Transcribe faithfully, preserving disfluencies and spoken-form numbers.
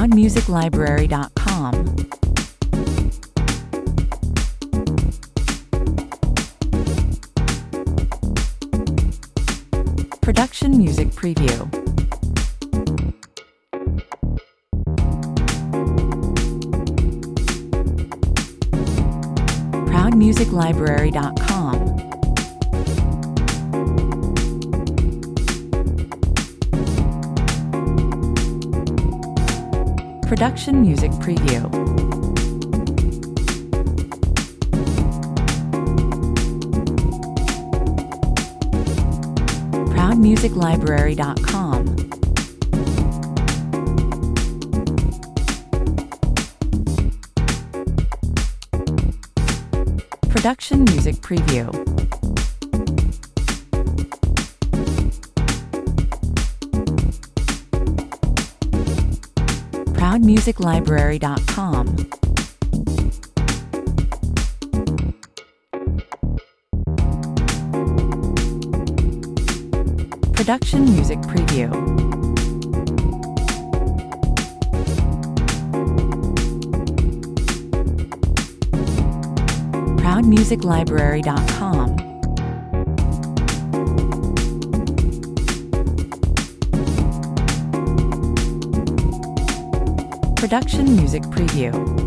proud music library dot com. Production Music Preview. proud music library dot com. Production Music Preview. proud music library dot com. Production Music Preview. proud music library dot com. Production Music Preview. proud music library dot com. Production Music Preview.